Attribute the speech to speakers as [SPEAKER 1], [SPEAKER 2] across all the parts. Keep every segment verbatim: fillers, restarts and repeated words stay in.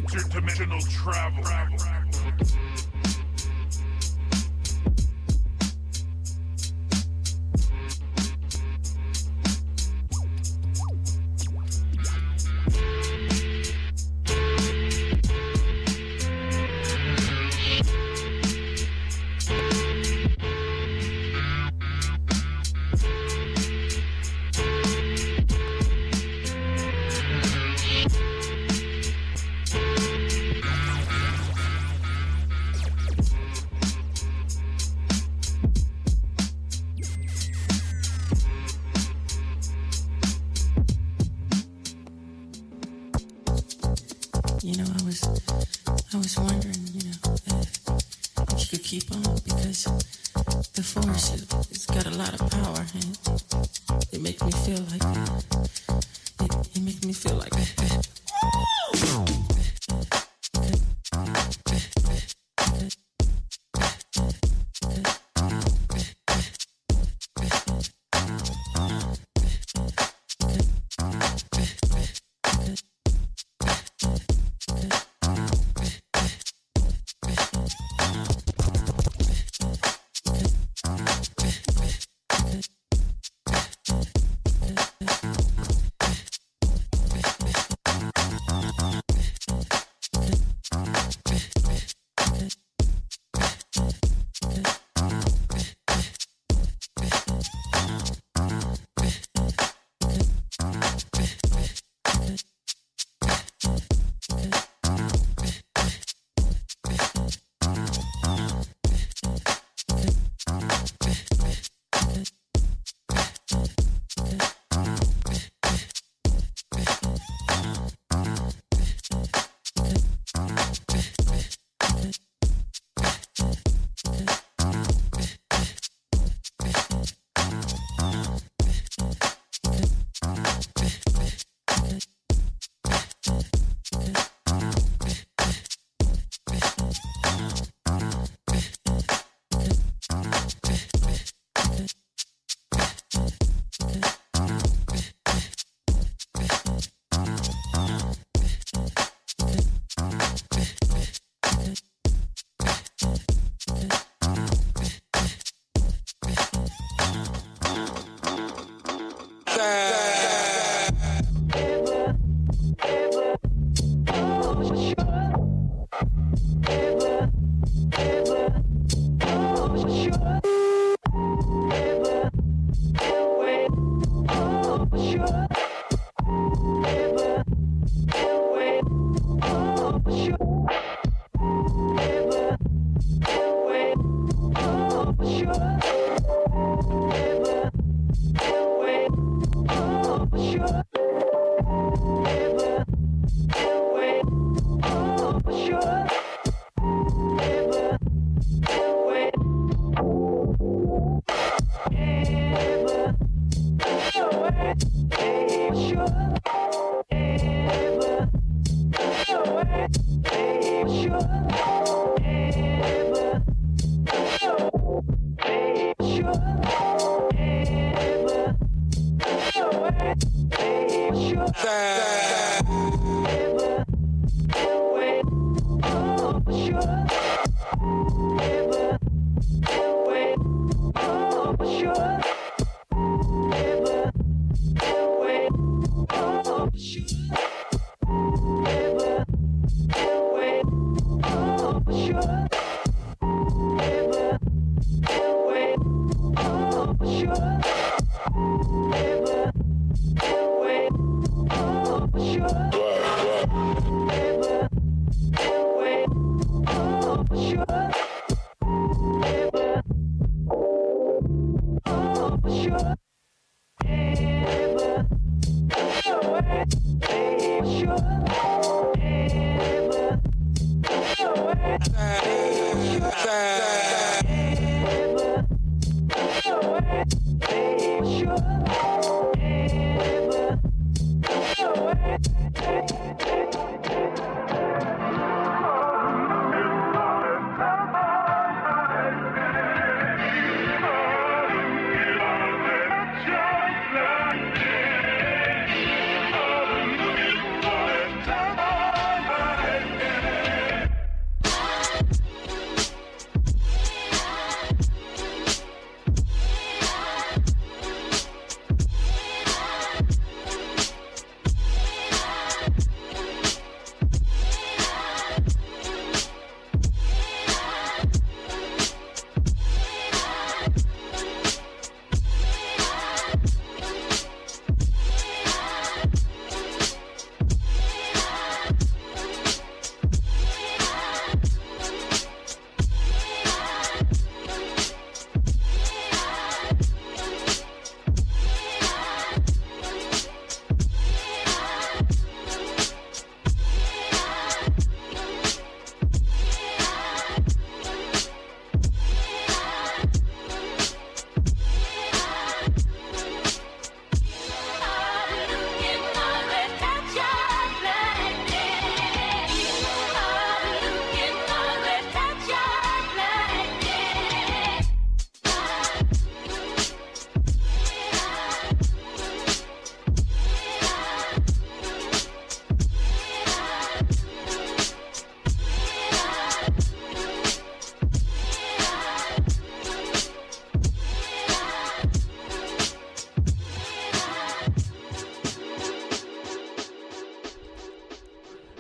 [SPEAKER 1] Interdimensional travel.
[SPEAKER 2] You know, I was, I was wondering, you know, if, if you could keep on, because the force, it, it's got a lot of power, and it makes me feel like, it, it makes me feel like,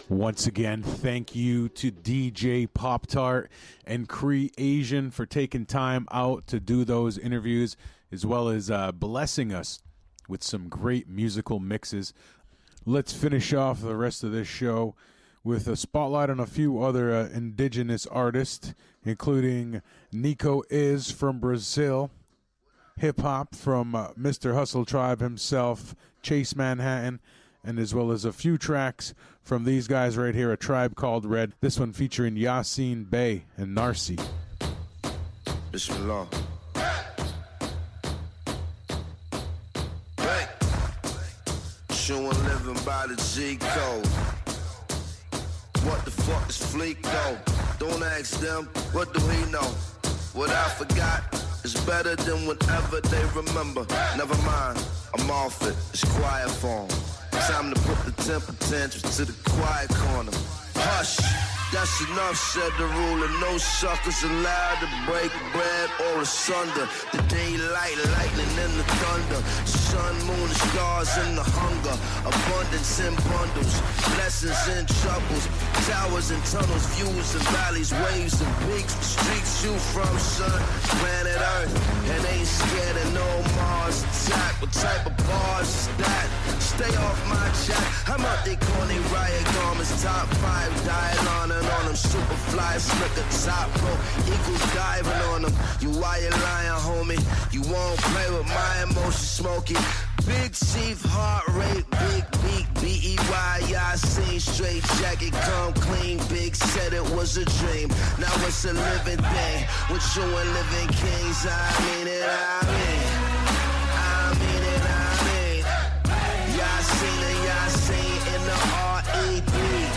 [SPEAKER 1] Once again, thank you to D J Pop Tart and Cree Asian for taking time out to do those interviews, as well as uh, blessing us with some great musical mixes. Let's finish off the rest of this show with a spotlight on a few other uh, indigenous artists, including Nico Is from Brazil, hip-hop from uh, Mister Hustle Tribe himself, Chase Manhattan, and as well as a few tracks from these guys right here, A Tribe Called Red. This one featuring Yasin Bey and Narcy.
[SPEAKER 3] Bismillah. Hey. Chewing living by the G code. What the fuck is Fleek though? Don't ask them, what do he know? What I forgot is better than whatever they remember. Never mind, I'm off it, it's quiet form. Time to put the temper tantrums to the quiet corner. Hush, that's enough, said the ruler. No suckers allowed to break bread or asunder. The daylight, lightning and the thunder. Sun, moon, the stars and the hunger. Abundance in bundles, blessings and troubles. Towers and tunnels, views and valleys, waves and peaks. Streets you from, son, planet Earth. And ain't scared of no Mars attack. What type of bars is that? Stay off my chat. I'm out they corny riot garments. Top five, dial on and on them. Super fly, slicker, top pro. Eagles diving on them. You why you lying, homie? You won't play with my emotions, smoky. Big chief, heart rate, big beat, B E Y, I seen straight jacket, come clean, big said it was a dream, now it's a living thing, with you and living kings, I mean it, I mean, I mean it, I mean, y'all seen it, y'all seen in the R E B,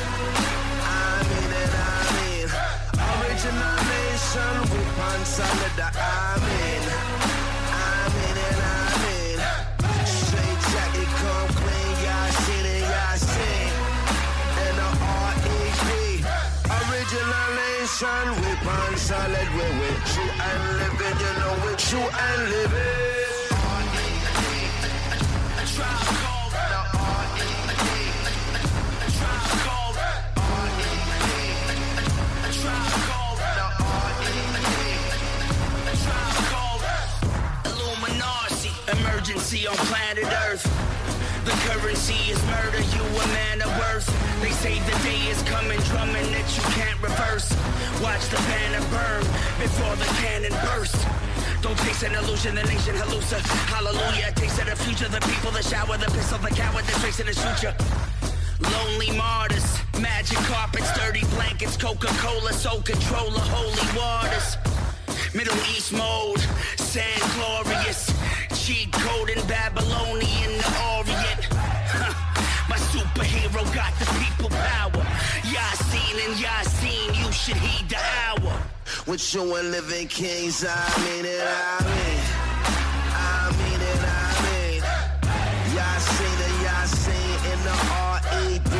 [SPEAKER 3] I mean it, I mean, original nation, with one solid, I mean, I mean it, I mean, straight jacket, come clean, y'all seen it, y'all seen, in the R E B, original nation, with one solid, we with true and living, you know with true and living. R E B, a tribe called the R E B, a tribe called R E B, a tribe called the R E B, a tribe called Illuminati, emergency on planet Earth. The currency is murder, you a man of worth. They say the day is coming, drumming that you can't reverse. Watch the banner burn before the cannon burst. Don't taste an illusion, the nation hallucina. Hallelujah, taste of the future, the people, the shower, the pistol, the coward, the tracing the future. Lonely martyrs, magic carpets, dirty blankets, Coca-Cola, soul controller, holy waters. Middle East mode, sand glorious, cheat code in Babylonian, the Orient. Huh. My superhero got the people power. Yasin and Yasin, you should heed the hour. With you and living kings, I mean it, I mean, I mean it, I mean. Yasin and Yasin in the R E B,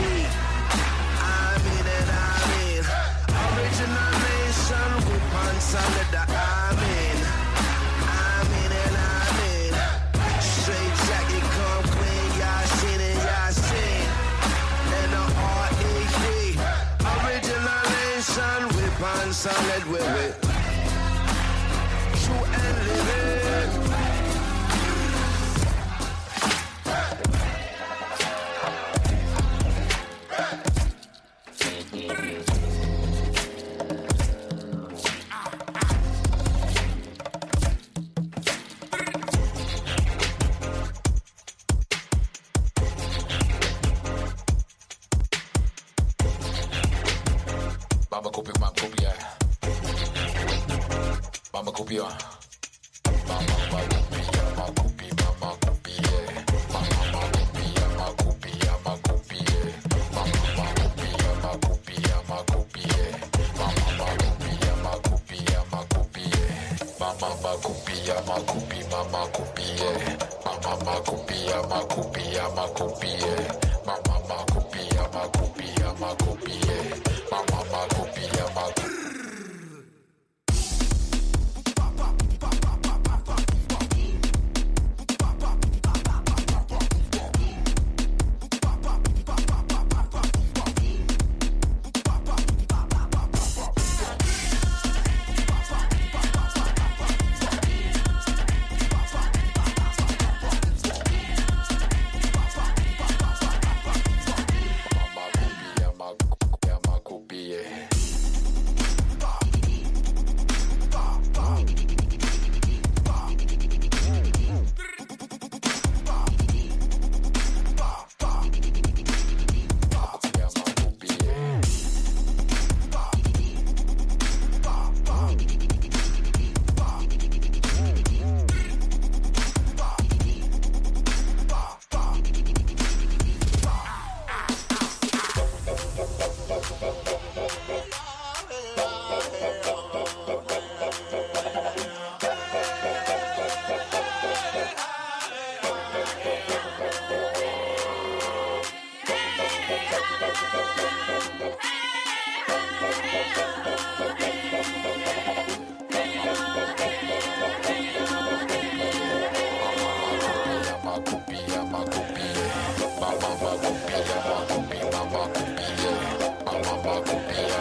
[SPEAKER 3] I mean it, I mean. Original nation with one solid, I mean, I mean it, I mean. Straight jacket, come clean, y'all seen it, y'all seen. In the R E B, original nation with one solid, we with true and living.
[SPEAKER 4] Mama copia, mama copia. Mama copia. Mama copia, mama copia, mama copia. Mama copia, mama copia, mama copia. Mama copia, mama copia, mama copia. Mama copia, mama copia, mama copia. Mama copia, mama copia, mama copia. Mama copia, mama copia, mama copia. Mama copia, mama copia, mama copia. Mama copia, mama copia.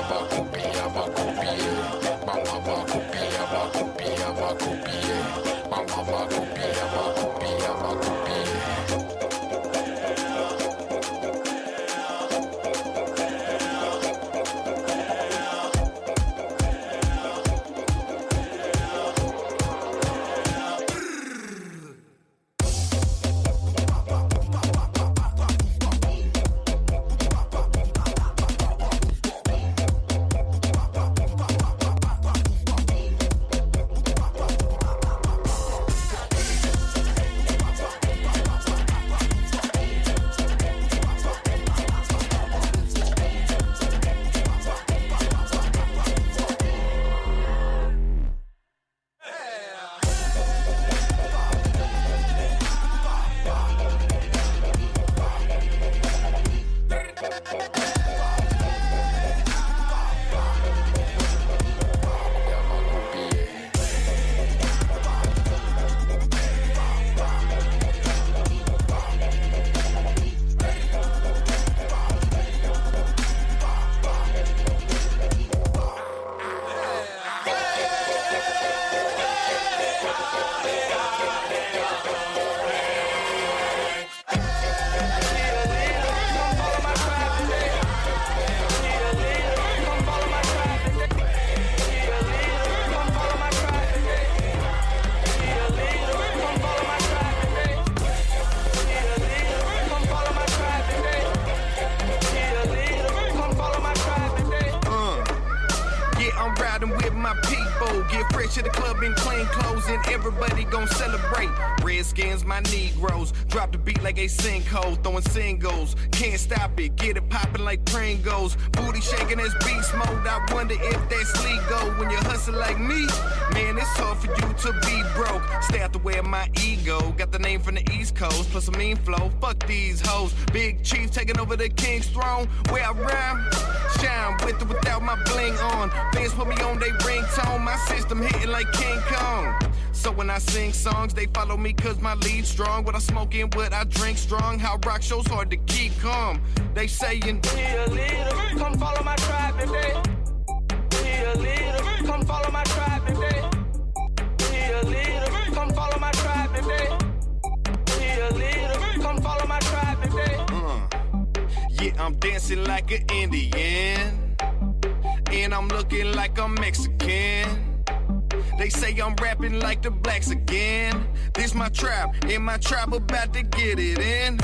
[SPEAKER 5] to the club in clean clothes and everybody gon' celebrate. Redskins, my Negroes, drop the beat like a sinkhole, throwing singles. Can't stop it, get it poppin' like Pringles. Booty shaking as beast mode, I wonder if that's legal. When you hustle like me, man, it's hard for you to be broke. Stay out the way of my ego, got the name from the East Coast, plus a mean flow. Fuck these hoes, Big Chief taking over the king's throne. Where I rhyme, shine with or without my bling on. Fans put me on they ringtone, my system hitting like King Kong. So when I sing songs, they follow me cause my lead's strong. What I smoke and what I drink strong. How rock shows hard to keep calm. They saying, be a leader, come follow my tribe today. Be a leader, come follow my tribe today. Be a leader, come follow my tribe today. Be a leader, come follow my tribe today. Uh, yeah, I'm dancing like an Indian. And I'm looking like I'm Mexican. They say I'm rapping like the blacks again. This my tribe, and my tribe about to get it in.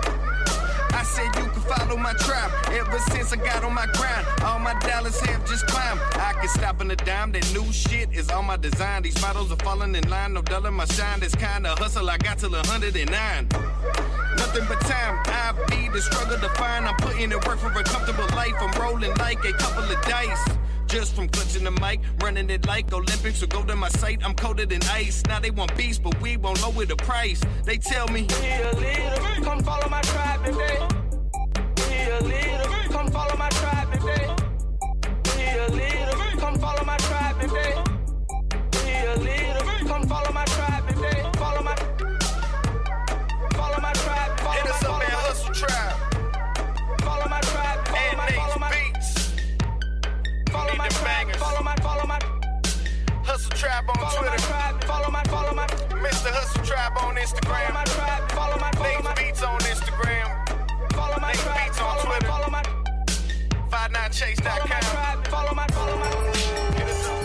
[SPEAKER 5] I said you can follow my tribe. Ever since I got on my grind, all my dollars have just climbed. I can stop on a dime, that new shit is all my design. These models are falling in line, no dulling my shine. This kind of hustle I got till one hundred nine. Nothing but time, I be the struggle to find. I'm putting in work for a comfortable life. I'm rolling like a couple of dice. Just from clutching the mic, running it like Olympics or go to my site. I'm coated in ice. Now they want beats, but we won't lower the price. They tell me, be a leader, come follow my tribe today. Be a leader, come follow my tribe today. Be a leader, come follow my tribe today. Be a leader, come follow my tribe today. Follow my, follow my tribe. Follow Hit us up at Hustle Tribe. Follow my tribe. Follow my, follow my beats. Follow my tribe, follow my, follow my Hustle Tribe on follow Twitter. My tribe, follow my, follow my Mister Hustle Tribe on Instagram. Follow my tribe, follow my, follow my Beats on Instagram. Follow my Nate tribe, Beats on follow Twitter. My, follow my five nine chase dot com. Follow my tribe, follow my, follow my Get us up.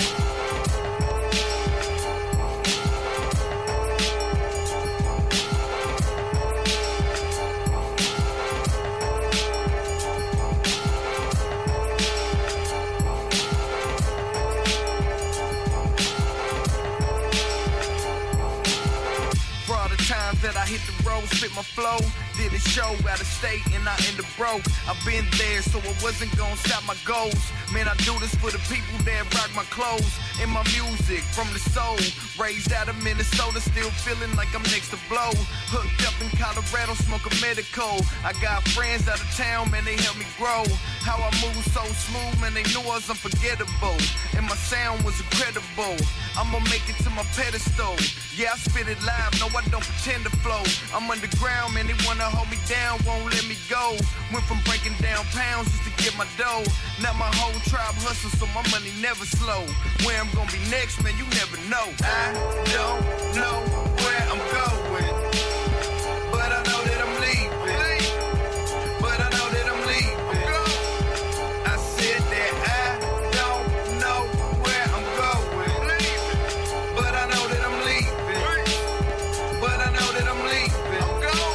[SPEAKER 5] That I hit the road, spit my flow, did a show out of state and I ended broke. I've been there, so I wasn't gonna stop my goals. Man, I do this for the people that rock my clothes and my music from the soul. Raised out of Minnesota, still feeling like I'm next to blow. Hooked up in Colorado, smoking medical. I got friends out of town, man, they helped me grow. How I move so smooth, man, they knew I was unforgettable. And my sound was incredible. I'ma make it to my pedestal. Yeah, I spit it live, no, I don't pretend to flow. I'm underground, man, they wanna hold me down, won't let me go. Went from breaking down pounds just to get my dough. Now my whole tribe hustles, so my money never slow. Where I'm gonna be next, man, you never know. I don't know where I'm going, but I know that I'm leaving. But I know that I'm leaving. I said that I don't know where I'm going, but I know that I'm leaving. But I know that I'm leaving.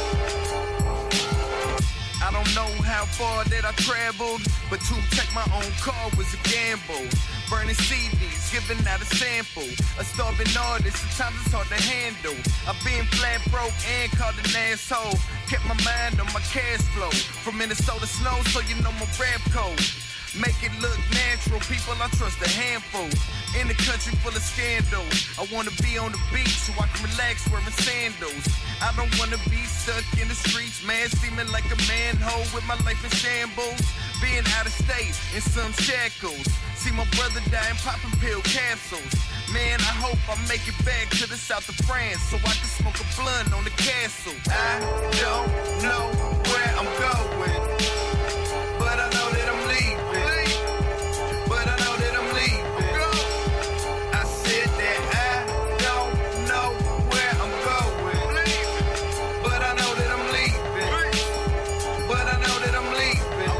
[SPEAKER 5] I don't know how far that I traveled, but to take my own car was a gamble. Burning C Ds, giving out a sample. A starving artist, sometimes it's hard to handle. I've been flat broke and called an asshole. Kept my mind on my cash flow. From Minnesota snow, so you know my rap code. Make it look natural, people I trust a handful. In a country full of scandals, I wanna be on the beach so I can relax wearing sandals. I don't wanna be stuck in the streets, man, steaming like a manhole with my life in shambles. Being out of state in some shackles. See my brother dying, popping pill capsules. Man, I hope I make it back to the south of France so I can smoke a blunt on the castle. I don't know where I'm going, but I know that I'm leaving. But I know that I'm leaving. I said that I don't know where I'm going, but I know that I'm leaving. But I know that I'm leaving.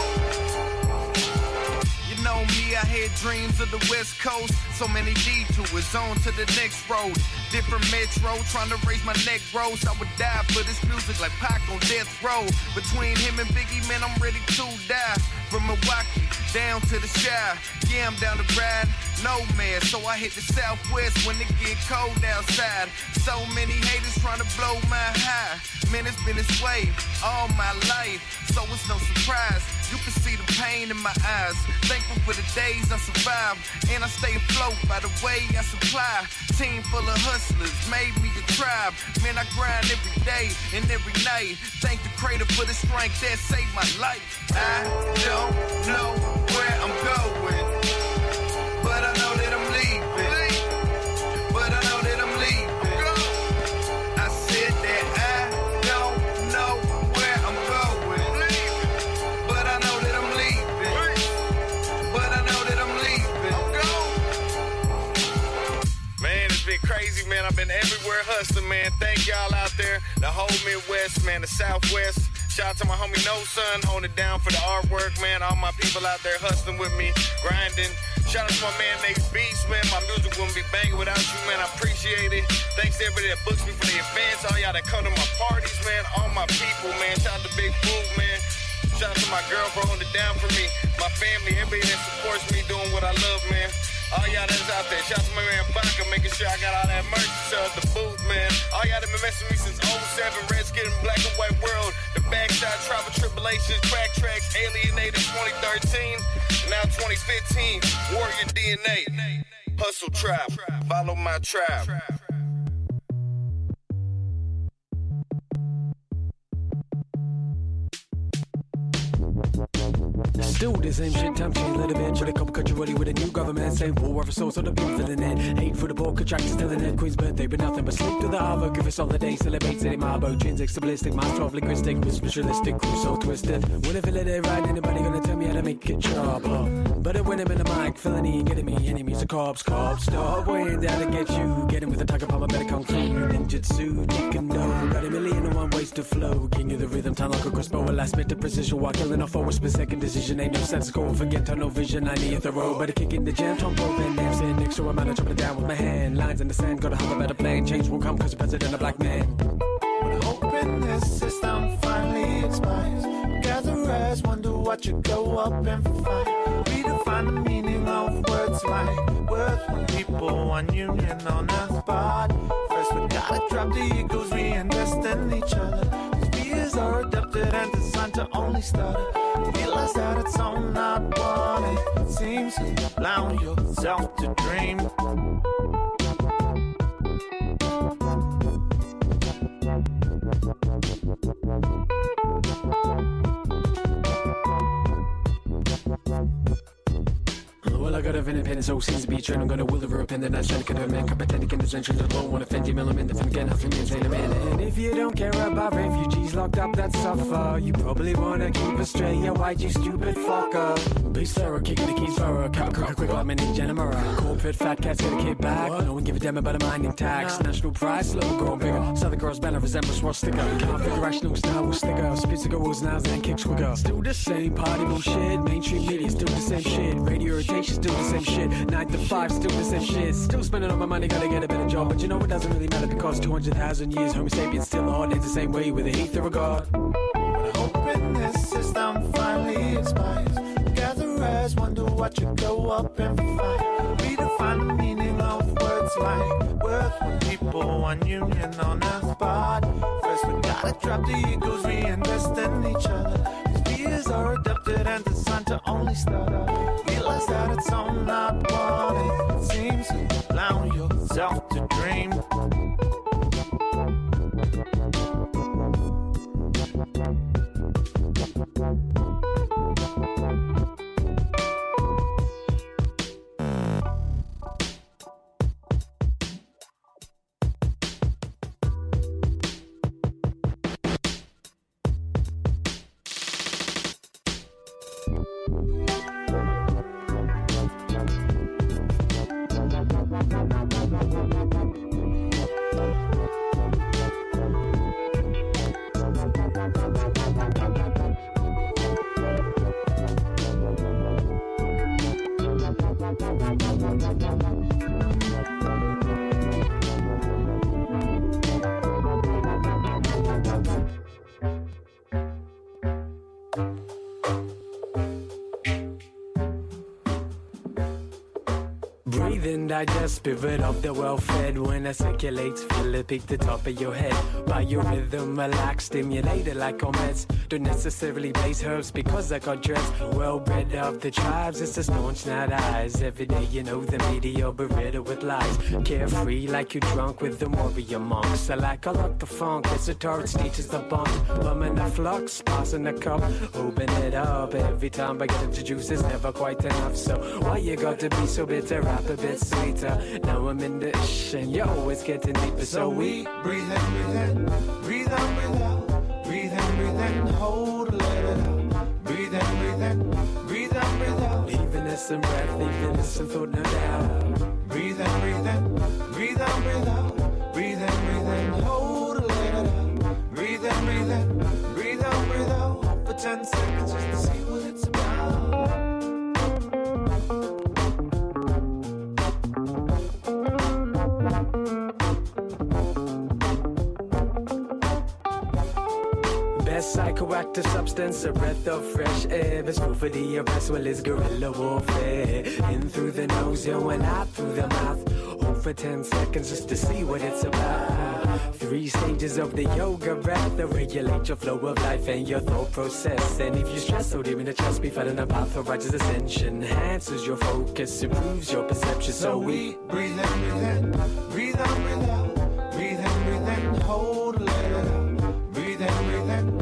[SPEAKER 5] You know me, I had dreams of the West Coast. So many detours, on to the next road. Different metro, trying to raise my neck, bros. I would die for this music like Pac on death row. Between him and Biggie, man, I'm ready to die. From Milwaukee down to the Shire, yeah, I'm down to ride. No man, so I hit the Southwest when it get cold outside. So many haters trying to blow my high. Man, it's been this way all my life, so it's no surprise. You can see the pain in my eyes. Thankful for the days I survived, and I stay afloat by the way I supply. Team full of hustlers made me a tribe. Man, I grind every day and every night. Thank the creator for the strength that saved my life. I don't know where I'm going, but I know that I'm leaving. But I know that I'm leaving. I said that I don't know where I'm going, but I know that I'm leaving. But I know that I'm leaving. Man, it's been crazy, man. I've been everywhere hustling, man. Thank y'all out there. The whole Midwest, man, the Southwest. Shout out to my homie No Son, holding it down for the artwork, man. All my people out there hustling with me, grinding. Shout out to my man Nate Beats, man. My music wouldn't be banging without you, man. I appreciate it. Thanks to everybody that books me for the events, all y'all that come to my parties, man. All my people, man. Shout out to Big Boot, man. Shout out to my girl for holding it down for me. My family, everybody that supports me doing what I love, man. All y'all that's out there, shout out to my man Baca, making sure I got all that merch to sell at the booth, man. All y'all that been messing with me since oh seven, Redskin, Black and White World, The Backside, Tribal Tribulations, Crack Tracks, Alienated twenty thirteen, now twenty fifteen, Warrior D N A, Hustle Tribe, follow my tribe.
[SPEAKER 6] Still the same shit, time change, let it bitch. With a couple country ready with a new government. Same for war for souls, so the people feeling it. Hate for the poor, contractors still in it. Queen's birthday, but nothing but sleep to the harbor. Give us all the day, celebrate city marbo. Intrinsic, stabilistic, master of linguistic, spiritualistic, so twisted. When I feel it, they right, anybody gonna tell me how to make it sharper. But it when I'm in the mic, felony, getting me, enemies, the cops, cops. Stop waiting down to get you. Get him with a tiger palm, better kung fu. Ninjutsu, chicken no. Got a million and one ways to flow. King of the rhythm, time like a crossbow. A last bit of precision while killing off always split second decision. Ain't no sense going forget tunnel vision. I need the road, better kick in the jam. Tom Poe, Van Damme, sitting next to a man, I'm jumping down with my hand. Lines in the sand, gotta have a better plan. Change won't come cause the president a black man.
[SPEAKER 7] When hoping this system finally expires, gather as wonder what you go up and find. Redefine the meaning of words like worth when people one union on earth. But first we gotta drop the egos, reinvest in each other. Fears are adapted and designed to only stutter. Realize that it's all not what it seems. Allow yourself to dream.
[SPEAKER 6] Well, I got got of independence, so seems to be a trend. I'm gonna will her up and then I said, could have man, competent in his entrance alone. Wanna offend him, element, if again, nothing means ain't a man. And if you don't care about refugees locked up that suffer, you probably wanna keep us straight. Yeah, why'd you stupid fucker? Base thorough, kicking the keys for a cop, quick, quick, like my ninja and a mirror. Corporate fat cats get a kid back. What? No one give a damn about a mining tax. Nah. National price, little girl bigger. Southern girls banner resembles swastika. Configuration style will sticker. Spits goes now and kicks quicker. Still the same party bullshit. Mainstream media still the same shit. Radio irritation still the same shit. Nine to five still the same shit. Still spending all my money, gotta get a better job. But you know it doesn't really matter because two hundred thousand years Homo sapiens still hard. It's the same way with a ether regard.
[SPEAKER 7] Hoping this system finally expires. Gather as wonder what you go up and find. Redefine the meaning of words like worth when people want union on earth. But first we gotta drop the egos, reinvest in each other. These beers are adapted and designed to only stutter. Realize that it's all not what it seems. Allow yourself to dream.
[SPEAKER 6] Digest, pivot of the well-fed. When I circulate, feel it peak the top of your head. By your rhythm, relax, stimulated like comets. Don't necessarily blaze herbs because I got dressed. Well-bred of the tribes, it's a staunch, not eyes. Every day you know the media beretta with lies. Carefree like you drunk with the warrior monks. I like I like the funk, it's a torch, teaches the bump. Bumming the flux, passing the cup, open it up. Every time I get introduced, it's never quite enough. So why you got to be so bitter, rap a bit sweet? Now I'm in the ish and yo, it's getting deeper. So we
[SPEAKER 7] breathe in, breathe in, breathe out, breathe out, breathe in, breathe in, hold, let it out. Breathe in, breathe in, breathe out, breathe out.
[SPEAKER 6] Even as some breath, even as some thought, no doubt.
[SPEAKER 7] Breathe in, breathe in, breathe out, breathe out. Breathe in, breathe in, hold, let it out. Breathe in, breathe in, breathe out, breathe out. For ten seconds just to see what it's about.
[SPEAKER 6] Psychoactive substance, a breath of fresh air. It's food for the oppressed, well, it's guerrilla warfare. In through the nose, yo, and out through the mouth. Hold for ten seconds just to see what it's about. Three stages of the yoga breath that regulate your flow of life and your thought process. And if you stress so deep in the chest, be fighting a path of righteous ascension. Enhances your focus, improves your perception. So we
[SPEAKER 7] breathe in, breathe in, breathe out, breathe out. Breathe in, breathe in, hold, let it out. Breathe in, breathe in.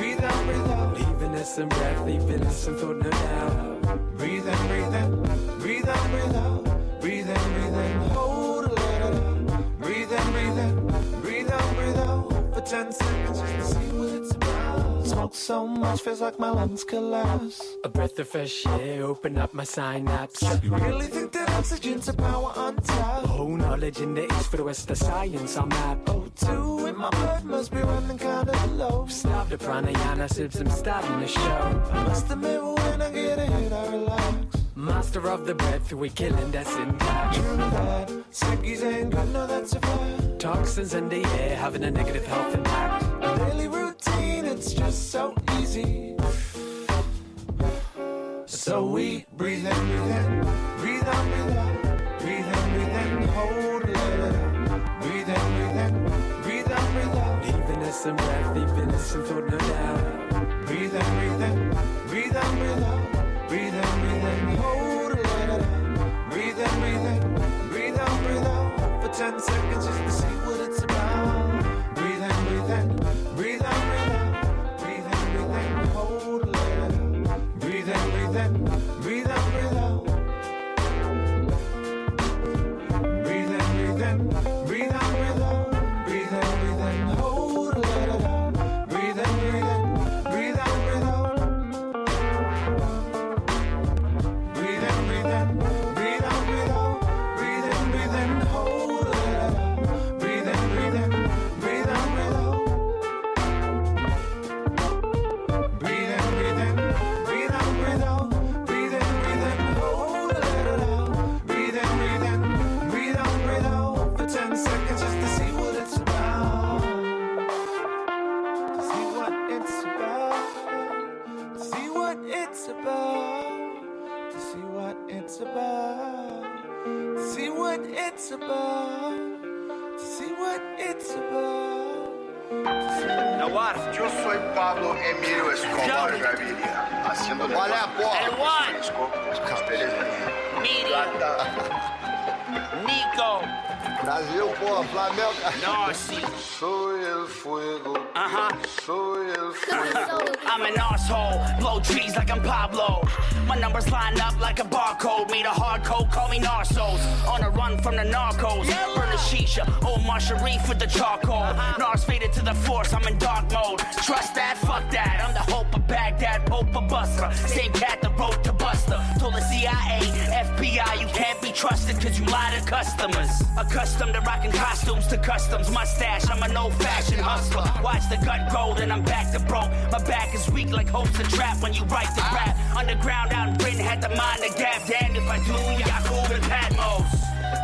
[SPEAKER 6] Some breath, even some thought, no doubt.
[SPEAKER 7] Breathe in, breathe in, breathe out, breathe out. Breathe in, breathe in, hold, let it out. Breathe in, breathe in, breathe out, breathe out. For ten seconds just to see what it's about. Smoke so much, feels like my lungs collapse.
[SPEAKER 6] A breath of fresh air, open up my synapse.
[SPEAKER 7] You really think that oxygen's a power on top?
[SPEAKER 6] Whole knowledge in the east for the west of science on map.
[SPEAKER 7] O two in my blood must be running kinda low.
[SPEAKER 6] Stop the pranayama, sips, I'm starting the show.
[SPEAKER 7] I must admit when I get a hit, I relax.
[SPEAKER 6] Master of the breath, we're killing that's intact.
[SPEAKER 7] True that, sickies ain't good, no that's a fact.
[SPEAKER 6] Toxins in the air, having a negative health impact.
[SPEAKER 7] Daily routine, it's just so easy. So we breathe in, breathe in, breathe out, breathe out. Breathe in, breathe in, hold, let it out. Breathe in, breathe in, breathe out, breathe out.
[SPEAKER 6] Even as some breath, even as some thought, no doubt.
[SPEAKER 7] Breathe in, breathe in, breathe out, breathe out. Breathe in, breathe in, hold, let it out. Breathe in, breathe in, breathe out, breathe out. For ten seconds just to see what it's about. Breathe in, breathe in, breathe out, breathe out. Breathe in, breathe in, hold, let it out. Breathe in, breathe in, breathe out, breathe out. it's about, to see what it's about, to see what it's about, to see what it's about.
[SPEAKER 8] Nawar.
[SPEAKER 9] Yo soy Pablo Emilio Escobar Gaviria, haciendo
[SPEAKER 8] ¿Cuál es, porra? El one. Miriam. Nico.
[SPEAKER 9] Brasil, porra, Flamengo.
[SPEAKER 8] No, sí.
[SPEAKER 9] Soy el fuego.
[SPEAKER 8] Uh-huh.
[SPEAKER 9] Soy el fuego.
[SPEAKER 8] I'm an arsehole, blow trees like I'm Pablo. My numbers line up like a barcode. Made a hard code, call me Narsos. On a run from the narcos. Burn the shisha, Omar Sharif with the charcoal. Nars faded to the force, I'm in dark mode. Trust that, fuck that. I'm the hope of Baghdad, Pope of Busra. Same cat that wrote to Buster. Told the C I A, F B I, you can't be trusted cause you lie to customers. Accustomed to rocking costumes to customs. Mustache, I'm an old fashioned hustler. Watch the gut grow, then I'm back to broke. My back is weak like hopes a trap when you write the rap. Underground out in Britain had the mind to gap. Damn if I do, Yakub and Patmos.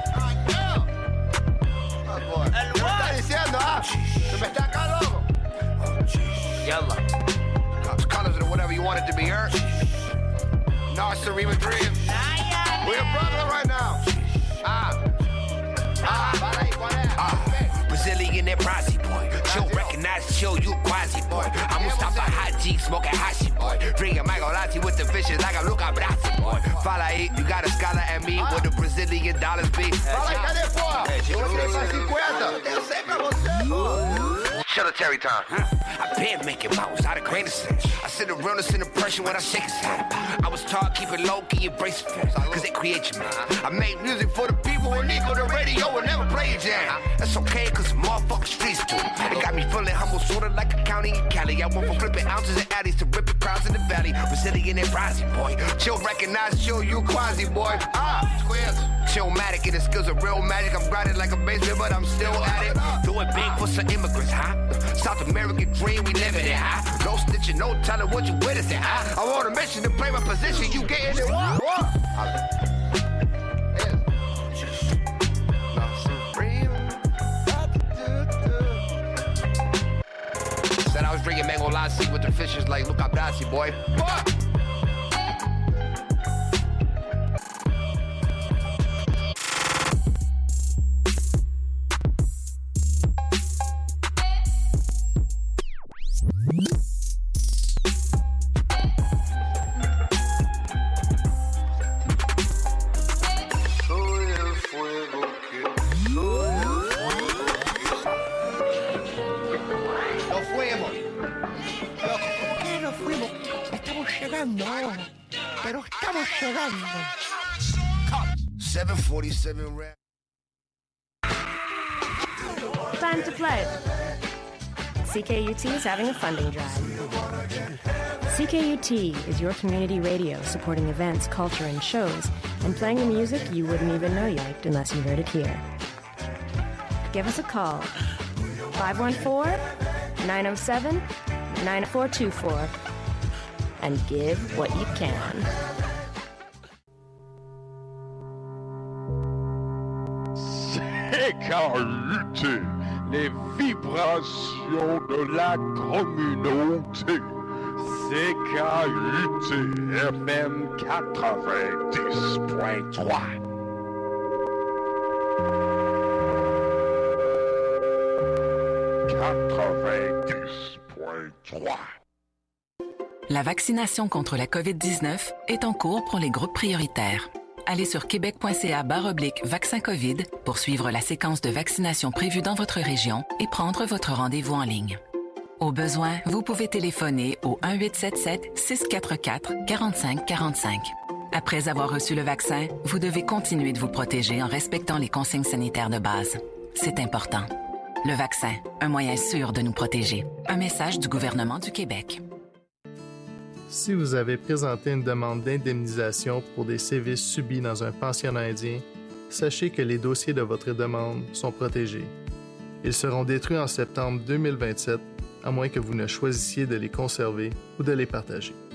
[SPEAKER 9] ¿Qué me está diciendo, ah? Se me está acá, loco.
[SPEAKER 8] Yalla.
[SPEAKER 9] Cops, colors, or whatever you want it to be, heard? Nasser, even dream. We're a brother right now. Ah. Ah, para ahí, ¿cuál es?
[SPEAKER 10] Ah, Brazilian and Bronzy boy. Chill, recognize, chill, you quasi boy. I'm Mustafa Hot G, smoking Hashi boy. Drinking Michael Lati with the fishes like I'm Luca Brasi boy. Fala aí, you got a scholar at me with the Brazilian dollars be.
[SPEAKER 9] Fala aí, cadê, porra? Eu vou querer pra cinquenta. Eu sei pra você, porra.
[SPEAKER 10] Military time. Huh? I been making mouse out of grain of sense. I sit around us in impression when I shake his hand. I was taught keep it low key, embrace fears, cause they create you, man. I make music for the people and Nico the radio will never play a jam. That's okay, cause motherfucking streets do. It got me feeling humble, sorta like a county in Cali. I went from flipping ounces and addies to ripping crowds in the valley. Brazilian and Bronzy boy. Chill, recognize, chill, you quasi boy. Ah, squares. Chillmatic and the skills of real magic. I'm grinding like a basement, but I'm still at it. Do it big for some immigrants, huh? South American dream, we living it, huh? No snitching, no telling what you witnessing, huh? I want a mission to play my position, you getting it, what? What? Said I was drinking mango lassi with the fishes like Luca Brasi, boy. What? seven forty-seven rap.
[SPEAKER 11] Time to play. C K U T is having a funding drive. C K U T is your community radio supporting events, culture, and shows, and playing the music you wouldn't even know you liked unless you heard it here. Give us a call. five one four, nine oh seven, nine four two four and give what you can.
[SPEAKER 12] C K U T, les vibrations de la communauté. C K U T F M quatre-vingt-dix point trois. quatre-vingt-dix point trois.
[SPEAKER 13] La vaccination contre la covid dix-neuf est en cours pour les groupes prioritaires. Allez sur québec.ca barre oblique vaccin COVID pour suivre la séquence de vaccination prévue dans votre région et prendre votre rendez-vous en ligne. Au besoin, vous pouvez téléphoner au un huit sept sept, six quatre quatre, quatre cinq quatre cinq. Après avoir reçu le vaccin, vous devez continuer de vous protéger en respectant les consignes sanitaires de base. C'est important. Le vaccin, un moyen sûr de nous protéger. Un message du gouvernement du Québec.
[SPEAKER 14] Si vous avez présenté une demande d'indemnisation pour des sévices subis dans un pensionnat indien, sachez que les dossiers de votre demande sont protégés. Ils seront détruits en septembre deux mille vingt-sept, à moins que vous ne choisissiez de les conserver ou de les partager.